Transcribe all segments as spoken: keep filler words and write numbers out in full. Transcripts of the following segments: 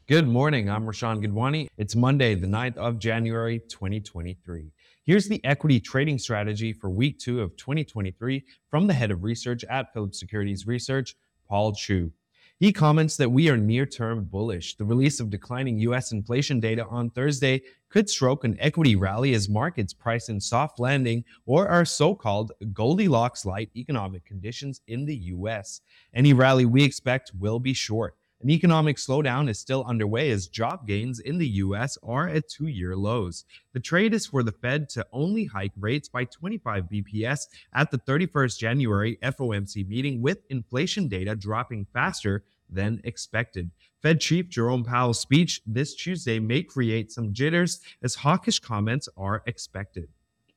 Good morning. I'm Rashawn Gidwani. It's Monday, the ninth of January, twenty twenty-three. Here's the equity trading strategy for week two of twenty twenty-three from the head of research at Phillips Securities Research, Paul Chu. He comments that we are near term bullish. The release of declining U S inflation data on Thursday could stroke an equity rally as markets price in soft landing or our so called Goldilocks light economic conditions in the U S. Any rally we expect will be short. An economic slowdown is still underway as job gains in the U S are at two-year lows. The trade is for the Fed to only hike rates by twenty-five B P S at the thirty-first of January F O M C meeting, with inflation data dropping faster than expected. Fed Chief Jerome Powell's speech this Tuesday may create some jitters as hawkish comments are expected.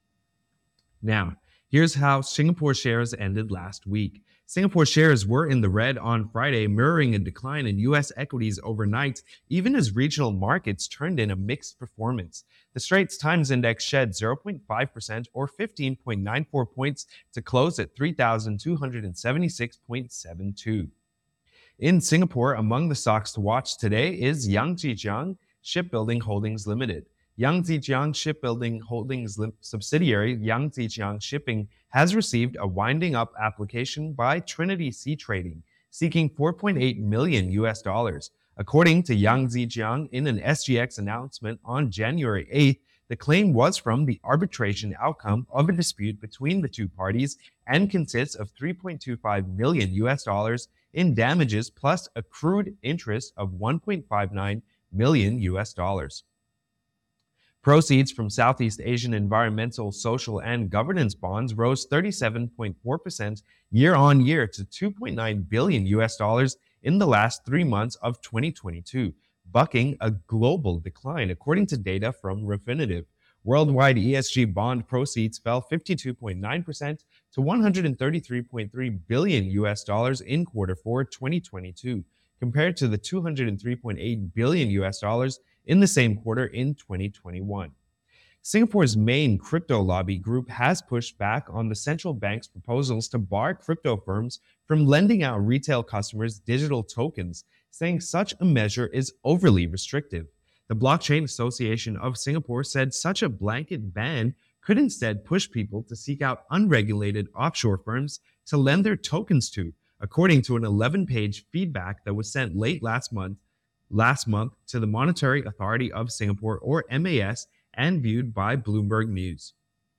Now, here's how Singapore shares ended last week. Singapore shares were in the red on Friday, mirroring a decline in U S equities overnight, even as regional markets turned in a mixed performance. The Straits Times Index shed zero point five percent or fifteen point nine four points to close at three thousand two hundred seventy-six point seven two. In Singapore, among the stocks to watch today is Yangzijiang Shipbuilding Holdings Limited. Yangzijiang Shipbuilding Holdings Lim- subsidiary Yangzijiang Shipping has received a winding up application by Trinity Sea Trading, seeking four point eight million U S dollars. According to Yangzijiang, in an S G X announcement on January eighth, the claim was from the arbitration outcome of a dispute between the two parties and consists of three point two five million U S dollars in damages plus accrued interest of one point five nine million U S dollars. Proceeds from Southeast Asian environmental, social, and governance bonds rose thirty-seven point four percent year on year to two point nine billion U S dollars in the last three months of twenty twenty-two, bucking a global decline, according to data from Refinitiv. Worldwide E S G bond proceeds fell fifty-two point nine percent to one hundred thirty-three point three billion U S dollars in quarter four twenty twenty-two, compared to the two hundred three point eight billion U S dollars in the same quarter in twenty twenty-one. Singapore's main crypto lobby group has pushed back on the central bank's proposals to bar crypto firms from lending out retail customers digital tokens, saying such a measure is overly restrictive. The Blockchain Association of Singapore said such a blanket ban could instead push people to seek out unregulated offshore firms to lend their tokens to, according to an eleven-page feedback that was sent late last month last month to the Monetary Authority of Singapore, or M A S, and viewed by Bloomberg News.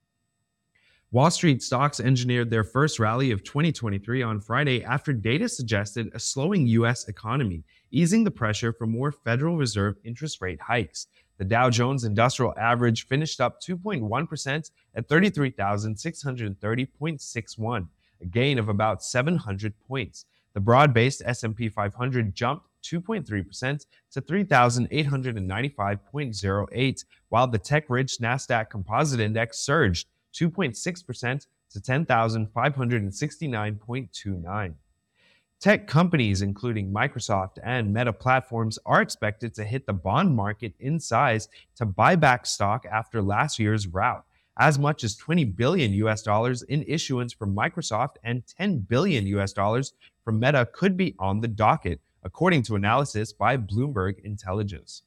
Wall Street stocks engineered their first rally of twenty twenty-three on Friday after data suggested a slowing U S economy, easing the pressure for more Federal Reserve interest rate hikes. The Dow Jones Industrial Average finished up two point one percent at thirty-three thousand six hundred thirty point six one, a gain of about seven hundred points. The broad-based S and P five hundred jumped two point three percent to three thousand eight hundred ninety-five point zero eight, while the tech-rich Nasdaq Composite Index surged two point six percent to ten thousand five hundred sixty-nine point two nine. Tech companies, including Microsoft and Meta Platforms, are expected to hit the bond market in size to buy back stock after last year's rout. As much as twenty billion U S dollars in issuance from Microsoft and ten billion U S dollars from Meta could be on the docket, according to analysis by Bloomberg Intelligence.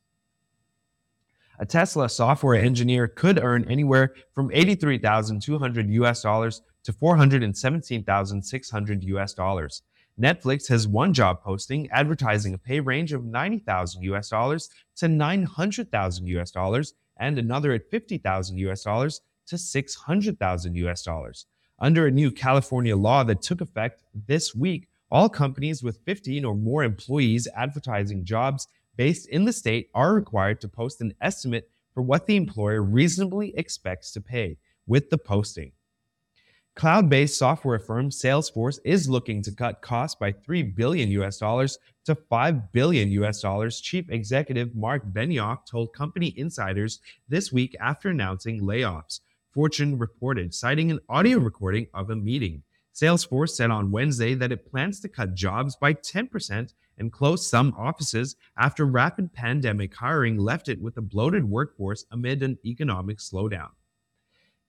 A Tesla software engineer could earn anywhere from eighty-three thousand two hundred U S dollars to four hundred seventeen thousand six hundred U S dollars. Netflix has one job posting advertising a pay range of ninety thousand U S dollars to nine hundred thousand U S dollars, and another at fifty thousand U S dollars to six hundred thousand U S dollars. Under a new California law that took effect this week, all companies with fifteen or more employees advertising jobs based in the state are required to post an estimate for what the employer reasonably expects to pay with the posting. Cloud-based software firm Salesforce is looking to cut costs by three billion U S dollars to five billion U S dollars, Chief Executive Mark Benioff told company insiders this week after announcing layoffs. Fortune reported, citing an audio recording of a meeting. Salesforce said on Wednesday that it plans to cut jobs by ten percent and close some offices after rapid pandemic hiring left it with a bloated workforce amid an economic slowdown.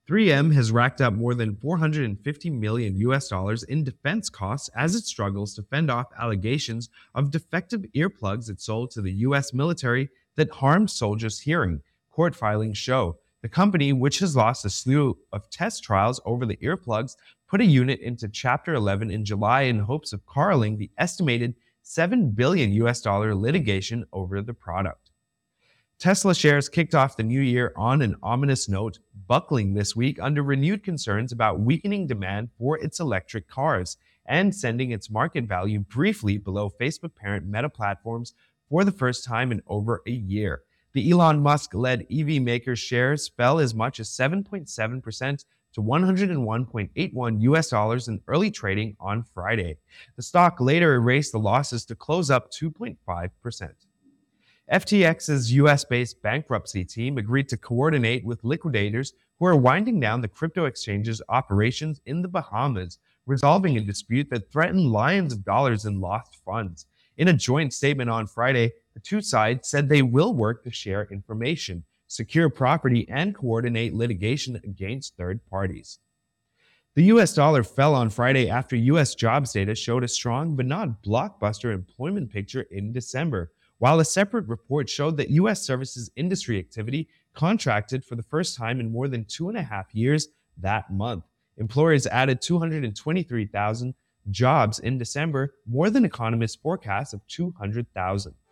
three M has racked up more than four hundred fifty million U S dollars in defense costs as it struggles to fend off allegations of defective earplugs it sold to the U S military that harmed soldiers' hearing, court filings show. The company, which has lost a slew of test trials over the earplugs, put a unit into Chapter eleven in July in hopes of corralling the estimated seven billion U S dollar litigation over the product. Tesla shares kicked off the new year on an ominous note, buckling this week under renewed concerns about weakening demand for its electric cars and sending its market value briefly below Facebook parent Meta Platforms for the first time in over a year. The Elon Musk-led E V maker's shares fell as much as seven point seven percent to one hundred one point eight one U S dollars in early trading on Friday. The stock later erased the losses to close up two point five percent. F T X's U S-based bankruptcy team agreed to coordinate with liquidators who are winding down the crypto exchange's operations in the Bahamas, resolving a dispute that threatened millions of dollars in lost funds. In a joint statement on Friday, the two sides said they will work to share information, secure property, and coordinate litigation against third parties. The U S dollar fell on Friday after U S jobs data showed a strong but not blockbuster employment picture in December, while a separate report showed that U S services industry activity contracted for the first time in more than two and a half years that month. Employers added two hundred twenty-three thousand jobs in December, more than economists' forecast of two hundred thousand.